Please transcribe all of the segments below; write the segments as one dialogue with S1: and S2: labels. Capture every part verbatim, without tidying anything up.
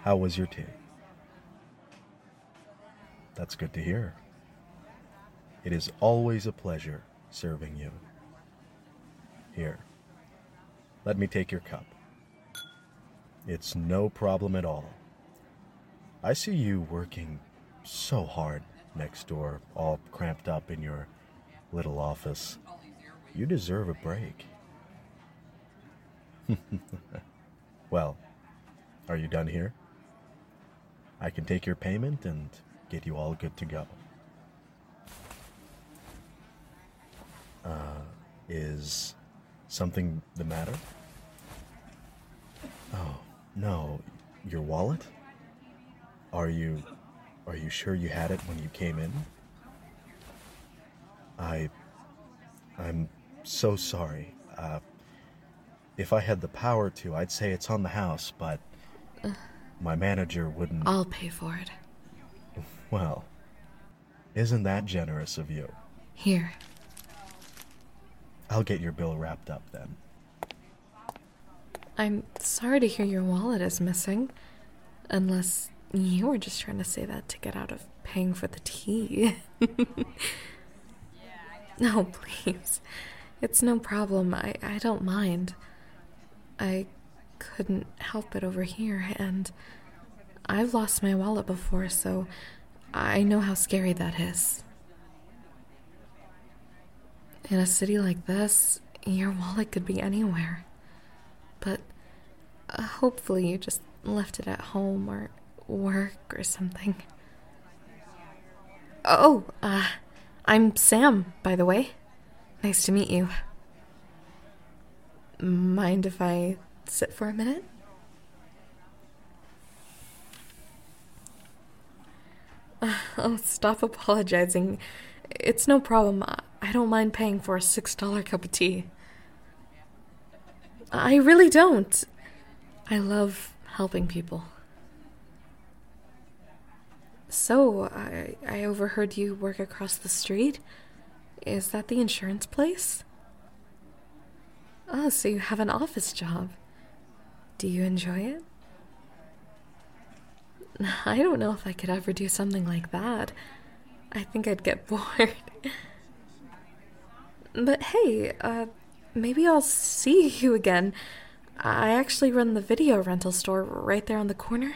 S1: How was your tea? That's good to hear. It is always a pleasure serving you. Here, let me take your cup. It's no problem at all. I see you working so hard next door, all cramped up in your little office. You deserve a break. Well, are you done here? I can take your payment and get you all good to go. Uh, is something the matter? Oh, no. Your wallet? Are you... are you sure you had it when you came in? I... I'm so sorry. Uh, if I had the power to, I'd say it's on the house, but my manager wouldn't...
S2: I'll pay for it.
S1: Well, isn't that generous of you?
S2: Here.
S1: I'll get your bill wrapped up then.
S2: I'm sorry to hear your wallet is missing. Unless you were just trying to say that to get out of paying for the tea. No, please. It's no problem. I, I don't mind. I couldn't help it over here, and I've lost my wallet before, so I know how scary that is. In a city like this, your wallet could be anywhere. But uh, hopefully you just left it at home or work or something. Oh, uh, I'm Sam, by the way. Nice to meet you. Mind if I sit for a minute? Uh, oh, stop apologizing. It's no problem. I don't mind paying for a six dollar cup of tea. I really don't. I love helping people. So, I, I overheard you work across the street. Is that the insurance place? Oh, so you have an office job. Do you enjoy it? I don't know if I could ever do something like that. I think I'd get bored. But hey, uh, maybe I'll see you again. I actually run the video rental store right there on the corner.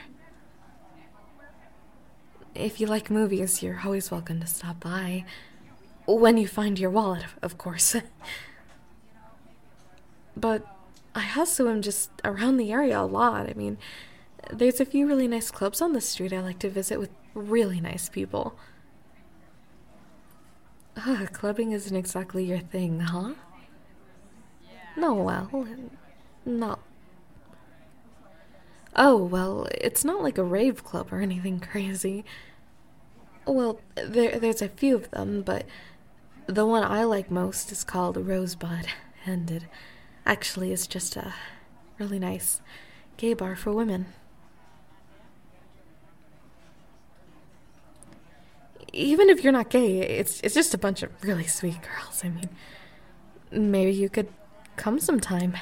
S2: If you like movies, you're always welcome to stop by. When you find your wallet, of course. But I also am just around the area a lot. I mean, there's a few really nice clubs on the street I like to visit with really nice people. Ugh, clubbing isn't exactly your thing, huh? No, well, not... Oh, well, it's not like a rave club or anything crazy. Well, there, there's a few of them, but the one I like most is called Rosebud, and it actually is just a really nice gay bar for women. Even if you're not gay, it's it's just a bunch of really sweet girls. I mean, maybe you could come sometime.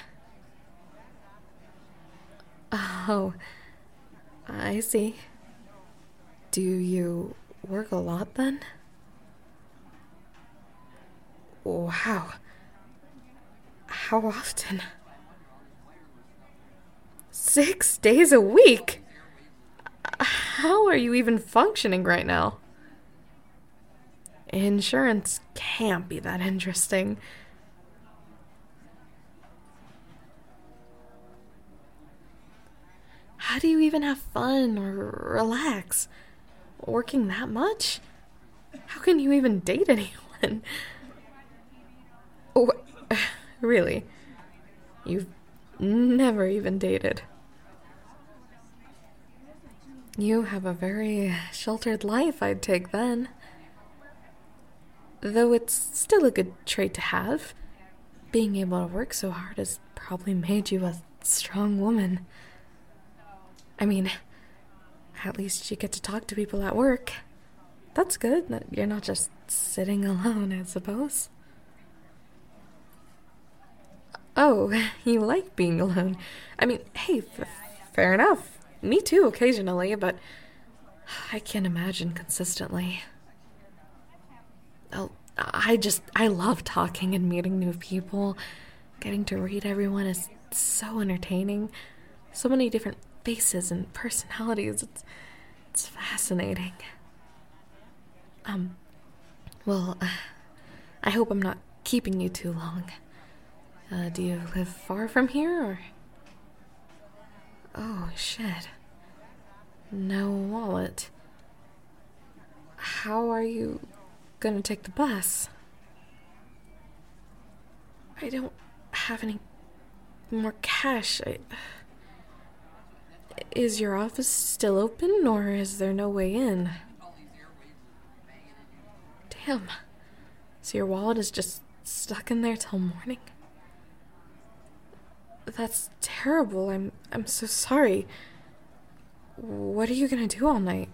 S2: Oh, I see. Do you work a lot then? Wow. How often? Six days a week? How are you even functioning right now? Insurance can't be that interesting. How do you even have fun or relax? Working that much? How can you even date anyone? Oh, really? You've never even dated. You have a very sheltered life, I'd take then. Though it's still a good trait to have. Being able to work so hard has probably made you a strong woman. I mean, at least you get to talk to people at work. That's good, that you're not just sitting alone, I suppose. Oh, you like being alone. I mean, hey, f- fair enough. me too, occasionally, but I can't imagine consistently. Oh, I just, I love talking and meeting new people. Getting to read everyone is so entertaining. So many different faces and personalities. It's, it's fascinating. Um, well, uh, I hope I'm not keeping you too long. Uh, do you live far from here, or? Oh, shit. No wallet. How are you gonna take the bus? I don't have any more cash. I... Is your office still open, or is there no way in? Damn. So your wallet is just stuck in there till morning? That's terrible. I'm I'm so sorry. What are you gonna do all night?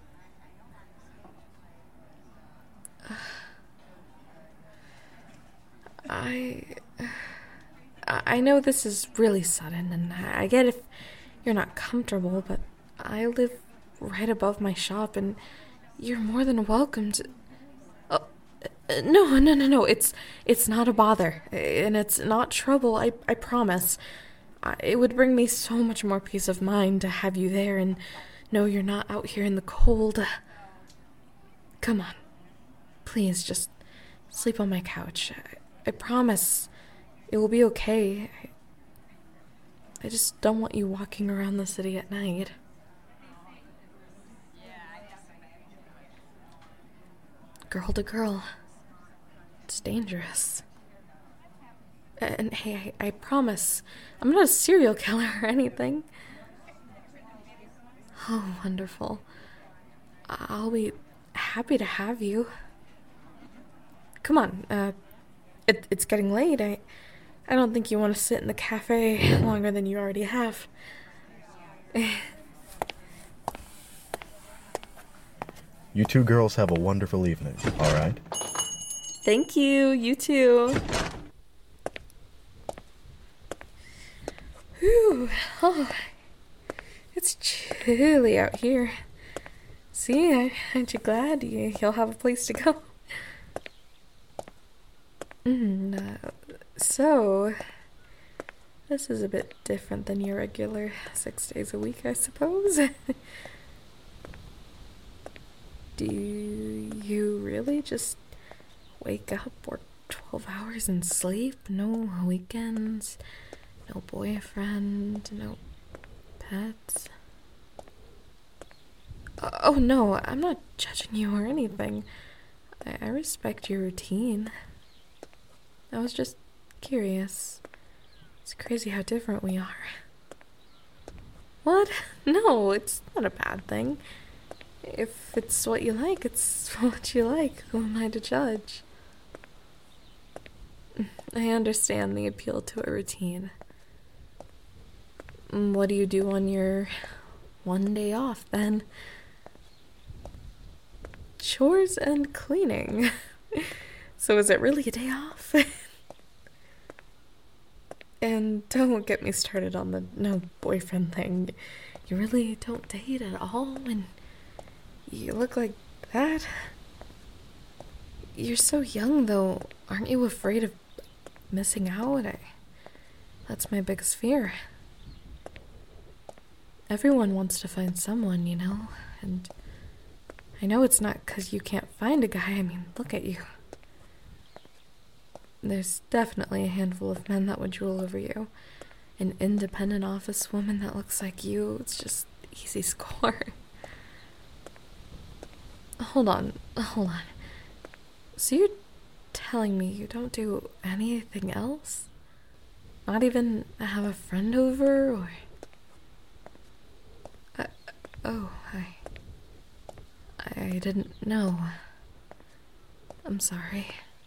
S2: I... I know this is really sudden, and I get if you're not comfortable, but I live right above my shop, and you're more than welcome to... Oh, no, no, no, no, it's it's not a bother, and it's not trouble, I, I promise. It would bring me so much more peace of mind to have you there and know you're not out here in the cold. Come on. Please, just sleep on my couch. I, I promise it will be okay. I, I just don't want you walking around the city at night. Girl to girl. It's dangerous. And hey, I, I promise, I'm not a serial killer or anything. Oh, wonderful. I'll be happy to have you. Come on, uh, it, it's getting late. I, I don't think you want to sit in the cafe longer than you already have.
S1: You two girls have a wonderful evening, all right?
S2: Thank you, you too. Whew, oh, it's chilly out here. See, aren't you glad you, you'll have a place to go? Mm, uh, so, this is a bit different than your regular six days a week, I suppose. Do you really just wake up, work twelve hours and sleep? No weekends? No boyfriend, no pets. Oh no, I'm not judging you or anything. I, I respect your routine. I was just curious. It's crazy how different we are. What? No, it's not a bad thing. If it's what you like, it's what you like. Who am I to judge? I understand the appeal to a routine. What do you do on your one day off, then? Chores and cleaning. So is it really a day off? And don't get me started on the no boyfriend thing. You really don't date at all when you look like that? You're so young, though. Aren't you afraid of missing out? I, that's my biggest fear. Everyone wants to find someone, you know, and I know it's not 'cause you can't find a guy. I mean, look at you. There's definitely a handful of men that would drool over you. An independent office woman that looks like you, it's just easy score. Hold on, hold on. So you're telling me you don't do anything else? Not even have a friend over, or... Uh, oh, I... I didn't know. I'm sorry.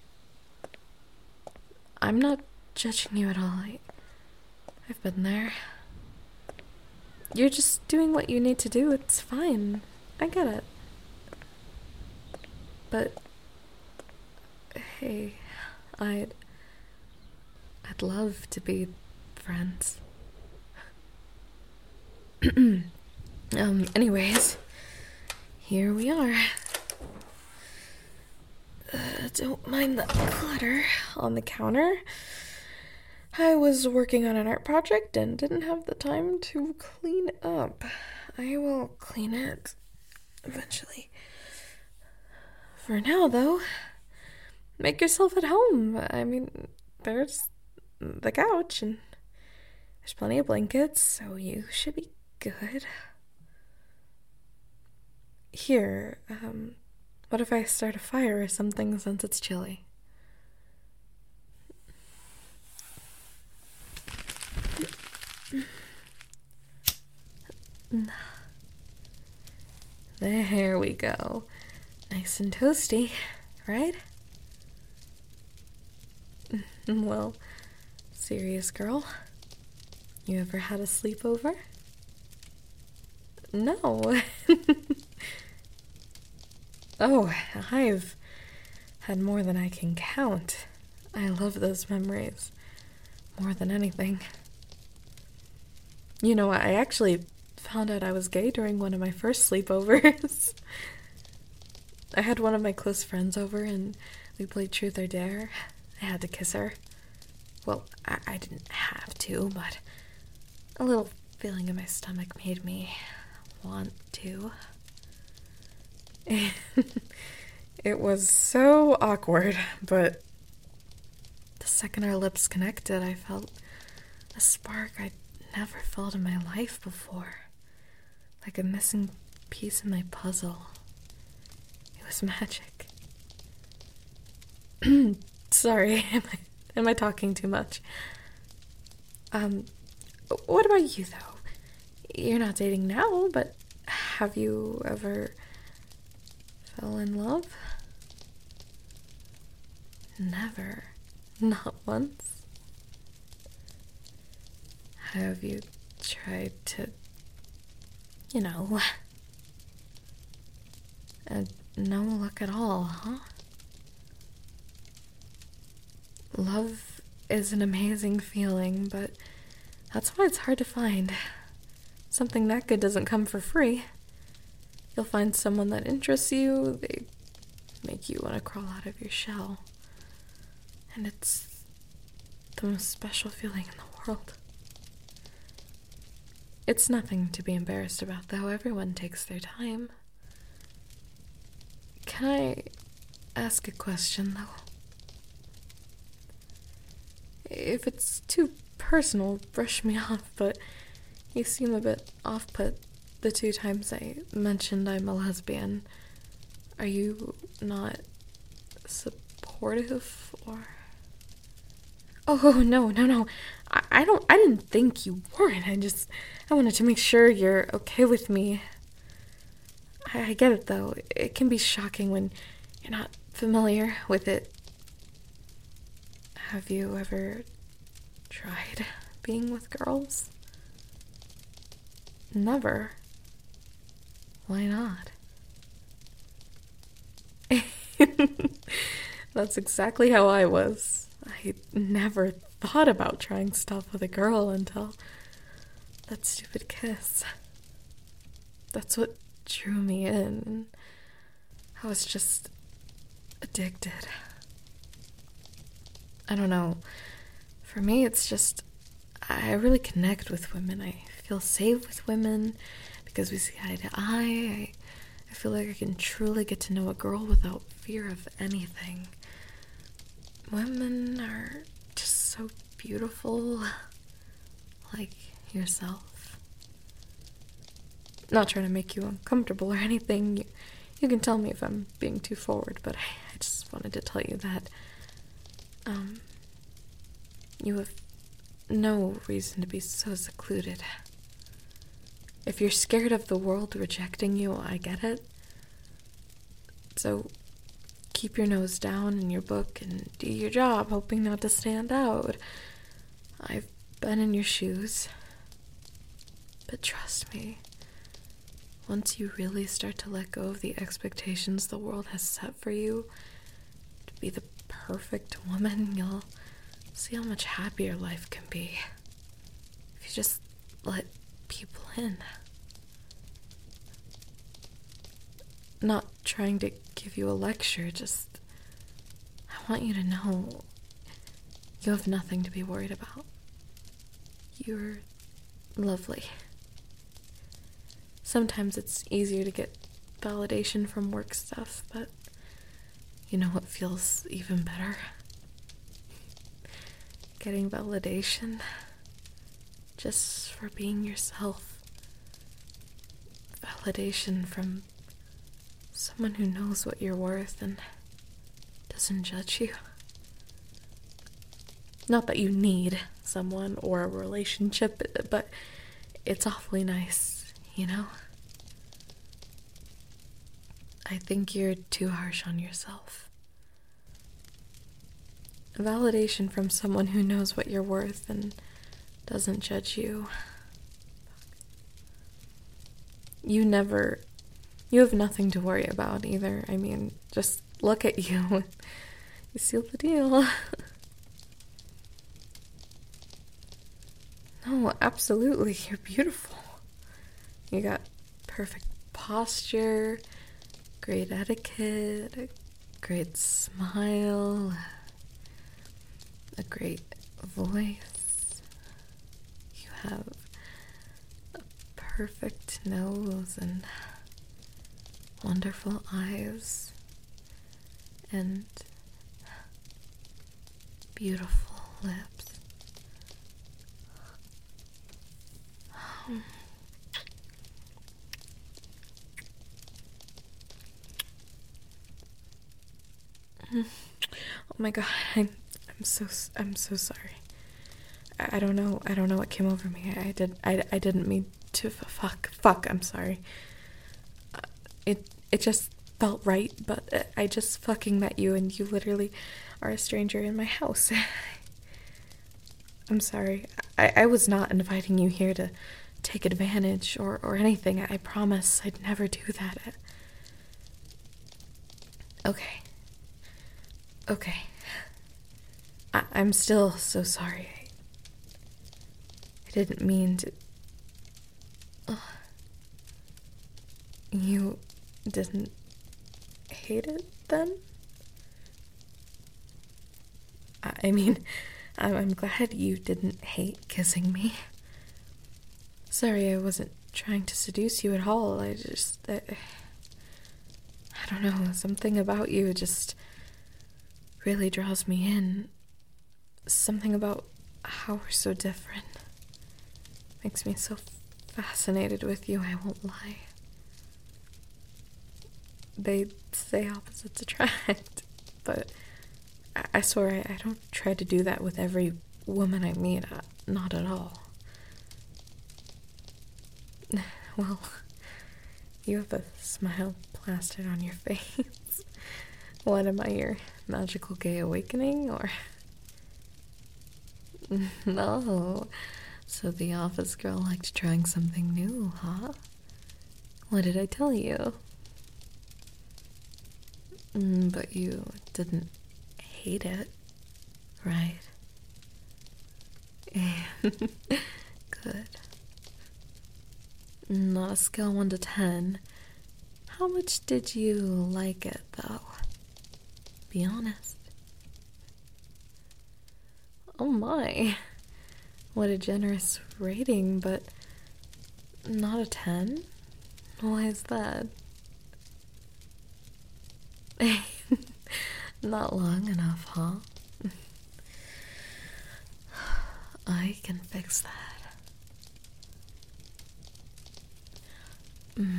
S2: I'm not judging you at all. I, I've been there. You're just doing what you need to do. It's fine. I get it. But... Hey, I'd... I'd love to be friends. Um, anyways, here we are. Uh, don't mind the clutter on the counter. I was working on an art project and didn't have the time to clean up. I will clean it eventually. For now, though, make yourself at home. I mean, there's the couch and there's plenty of blankets, so you should be good. Here, um, what if I start a fire or something since it's chilly? There we go. Nice and toasty, right? Well, serious girl, you ever had a sleepover? No. Oh, I've had more than I can count. I love those memories more than anything. You know, I actually found out I was gay during one of my first sleepovers. I had one of my close friends over and we played Truth or Dare. I had to kiss her. Well, I, I didn't have to, but a little feeling in my stomach made me want to. It was so awkward, but the second our lips connected, I felt a spark I'd never felt in my life before. Like a missing piece in my puzzle. It was magic. Sorry, am I, am I talking too much? Um, what about you, though? You're not dating now, but have you ever fell in love? Never. Not once. Have you tried to, you know, and no luck at all, huh? Love is an amazing feeling, but that's why it's hard to find. Something that good doesn't come for free. You'll find someone that interests you, they make you want to crawl out of your shell. And it's the most special feeling in the world. It's nothing to be embarrassed about, though. Everyone takes their time. Can I ask a question, though? If it's too personal, brush me off, but you seem a bit off-put the two times I mentioned I'm a lesbian. Are you not supportive, or... Oh, no, no, no. I, I don't, I didn't think you weren't. I just, I wanted to make sure you're okay with me. I, I get it, though. It can be shocking when you're not familiar with it. Have you ever tried being with girls? Never. Why not? That's exactly how I was. I never thought about trying stuff with a girl until that stupid kiss. That's what drew me in. I was just addicted. I don't know. For me, it's just, I really connect with women. I feel safe with women because we see eye to eye. I, I feel like I can truly get to know a girl without fear of anything. Women are just so beautiful, like yourself. Not trying to make you uncomfortable or anything. You, you can tell me if I'm being too forward, but I, I just wanted to tell you that Um, you have no reason to be so secluded. If you're scared of the world rejecting you, I get it. So keep your nose down in your book and do your job, hoping not to stand out. I've been in your shoes. But trust me, once you really start to let go of the expectations the world has set for you to be the perfect woman, you'll see how much happier life can be if you just let people in. not trying to give you a lecture, just... I want you to know you have nothing to be worried about. You're lovely. Sometimes it's easier to get validation from work stuff, but you know what feels even better? Getting validation just for being yourself. Validation from someone who knows what you're worth and doesn't judge you. Not that you need someone or a relationship, but it's awfully nice, you know? I think you're too harsh on yourself. Validation from someone who knows what you're worth and doesn't judge you. You never... You have nothing to worry about either. I mean, just look at you. You sealed the deal. No, absolutely. You're beautiful. You got perfect posture, great etiquette, a great smile, a great voice. You have a perfect nose and wonderful eyes and beautiful lips. Oh my god, I'm, I'm so, I'm so sorry. I, I don't know, I don't know what came over me. I did, I, I didn't mean to, f- fuck, fuck, I'm sorry. Uh, it, it just felt right, but I just fucking met you and you literally are a stranger in my house. I'm sorry. I, I was not inviting you here to take advantage or, or anything. I promise I'd never do that. Okay. Okay. I, I'm still so sorry. I, I didn't mean to... Ugh. You didn't hate it then? I, I mean, I'm, I'm glad you didn't hate kissing me. Sorry, I wasn't trying to seduce you at all. I just... I, I don't know, something about you just really draws me in. Something about how we're so different makes me so fascinated with you, I won't lie. They say opposites attract, but I, I swear I, I don't try to do that with every woman I meet, uh, not at all. Well, you have a smile plastered on your face. What, am I your magical gay awakening, or... No. So the office girl liked trying something new, huh? What did I tell you? Mm, but you didn't hate it, right? Good. On a scale one to ten, how much did you like it, though? Be honest. Oh my. What a generous rating, but not a ten? Why is that? Not long enough, huh? I can fix that. Mm.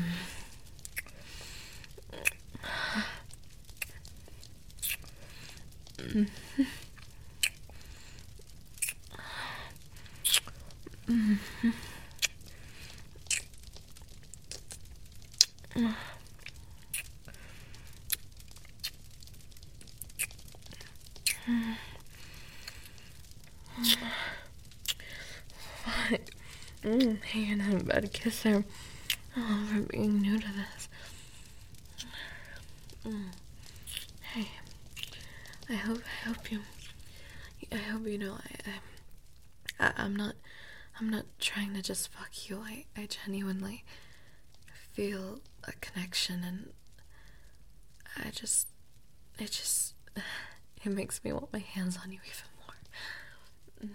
S2: Mm. Mm. Mm. What? Mm, hey, you're not about to kiss her. Oh, for being new to this. Mm. Hey, I hope, I hope you, I hope you know I, I, I'm not, I'm not trying to just fuck you. I, I genuinely feel a connection, and I just, it just, it makes me want my hands on you even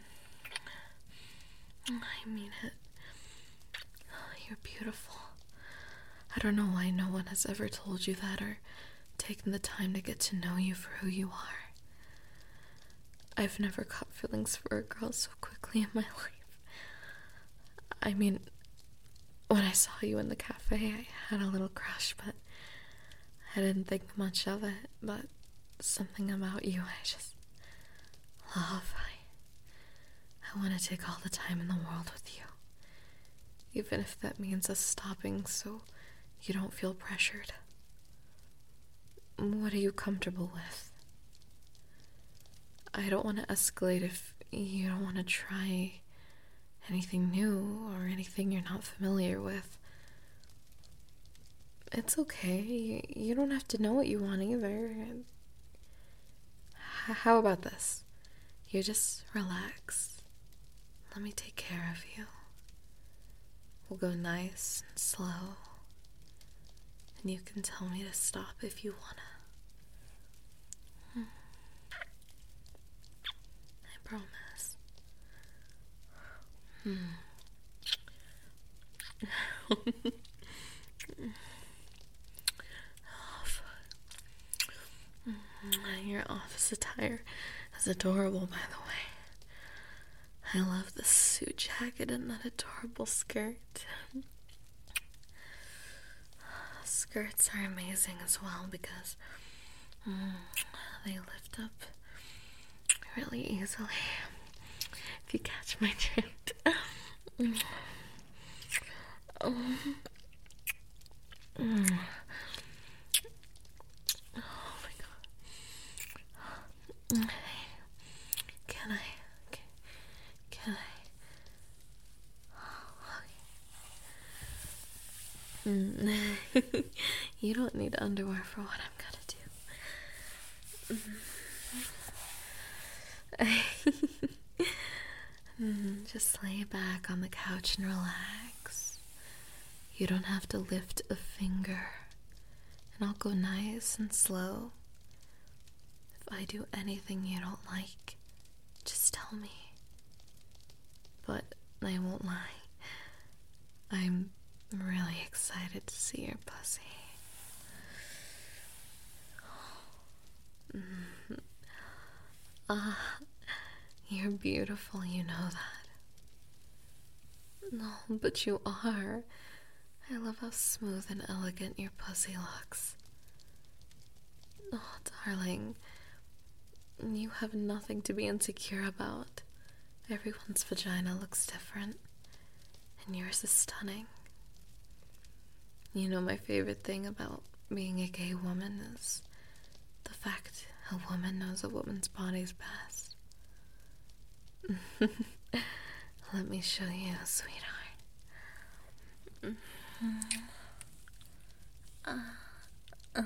S2: more. I mean it. You're beautiful. I don't know why no one has ever told you that or taken the time to get to know you for who you are. I've never caught feelings for a girl so quickly in my life. I mean, when I saw you in the cafe, I had a little crush, but I didn't think much of it. But something about you I just love. I, I want to take all the time in the world with you. Even if that means us stopping so you don't feel pressured. What are you comfortable with? I don't want to escalate if you don't want to try anything new or anything you're not familiar with. It's okay. You don't have to know what you want either. H- how about this? You just relax. Let me take care of you. We'll go nice and slow. And you can tell me to stop if you wanna. Hmm. I promise. Hmm. Your office attire is adorable, by the way. I love the suit jacket and that adorable skirt. Skirts are amazing as well because mm, they lift up really easily. If you catch my drift. Mm. Oh. Mm. Oh my god. Can I? Can, can I? Mm. You don't need underwear for what I'm gonna do. Mm, just lay back on the couch and relax. You don't have to lift a finger. And I'll go nice and slow. If I do anything you don't like, just tell me. But I won't lie. I'm really excited to see your pussy. Ah, uh, you're beautiful, you know that. No, but you are. I love how smooth and elegant your pussy looks. Oh, darling, you have nothing to be insecure about. Everyone's vagina looks different, and yours is stunning. You know, my favorite thing about being a gay woman is the fact a woman knows a woman's body's best. Let me show you, sweetheart. Uh, uh,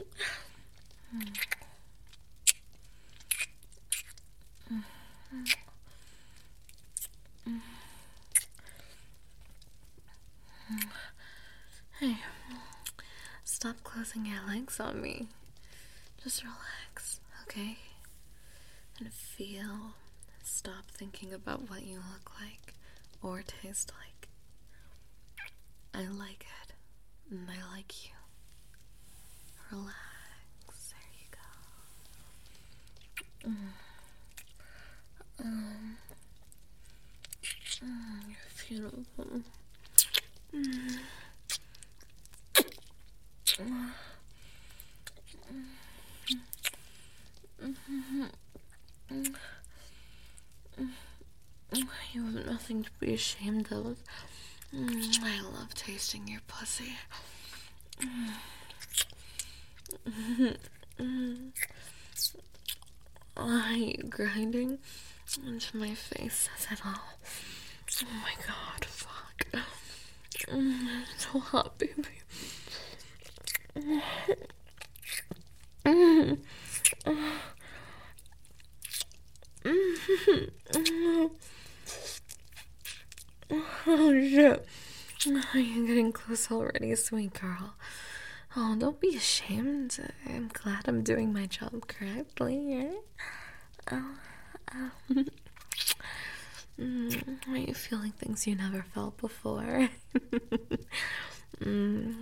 S2: Hey, stop closing your legs on me. Just relax, okay? And feel. Stop thinking about what you look like or taste like. I like it, and I like you. Relax. There you go. Mm. Um. Mm, you're beautiful. Mm. Mm. Mm. Mm. You have nothing to be ashamed of. Mm, I love tasting your pussy. Mm. Mm. I hate grinding into my face says it all. Oh my god, fuck. Mm, it's so hot, baby. Mm. Mm. Mm. Oh shit. You're getting close already, sweet girl. Oh, don't be ashamed. I'm glad I'm doing my job correctly, right? Oh, um, mm, are you feeling things you never felt before? mm.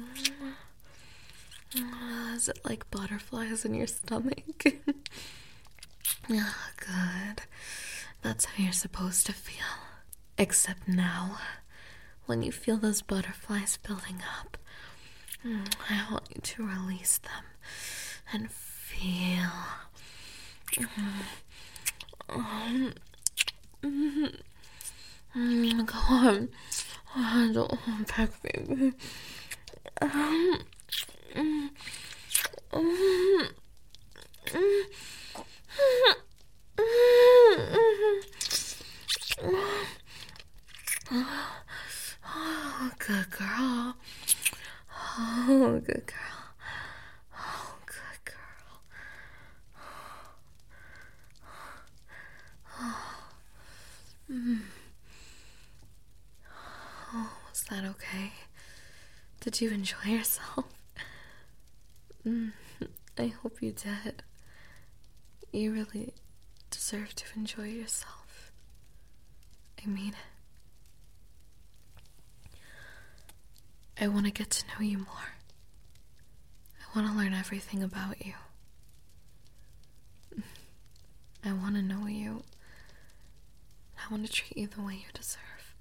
S2: Is it like butterflies in your stomach? Oh, good. That's how you're supposed to feel. Except now, when you feel those butterflies building up, I want you to release them and feel. Um, go on. Oh, don't unpack, baby. Um, um, um, Oh, good girl. Oh, good girl. Oh, good girl. Oh, mm. Oh, was that okay? Did you enjoy yourself? Mm, I hope you did. You really deserve to enjoy yourself. I mean, I want to get to know you more. I want to learn everything about you. I want to know you. I want to treat you the way you deserve.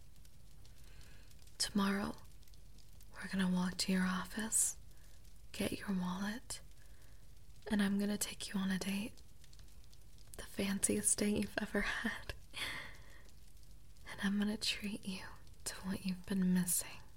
S2: Tomorrow, we're going to walk to your office, get your wallet, and I'm going to take you on a date. The fanciest date you've ever had. And I'm going to treat you to what you've been missing.